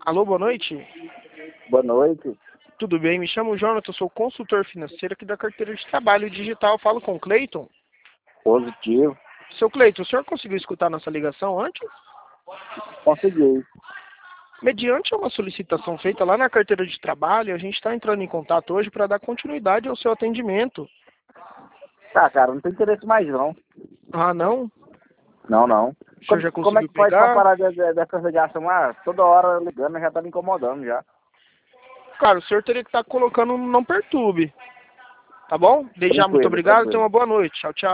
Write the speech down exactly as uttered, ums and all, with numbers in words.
Alô, boa noite. Boa noite. Tudo bem? Me chamo Jonathan, sou consultor financeiro aqui da carteira de trabalho digital. Falo com o Cleiton. Positivo. Seu Cleiton, o senhor conseguiu escutar nossa ligação antes? Consegui. Mediante uma solicitação feita lá na carteira de trabalho, a gente está entrando em contato hoje para dar continuidade ao seu atendimento. Tá, cara, não tem interesse mais não. Ah, não? Não, não. O senhor já Como, como é conseguiu que pode pra pegar? parar de, de, dessa ligação? Ah, toda hora ligando já tá me incomodando já. Cara, o senhor teria que estar colocando um não perturbe. Tá bom? Desde já, muito Tranquilo, obrigado e tenha tranquilo. uma boa noite. Tchau, tchau.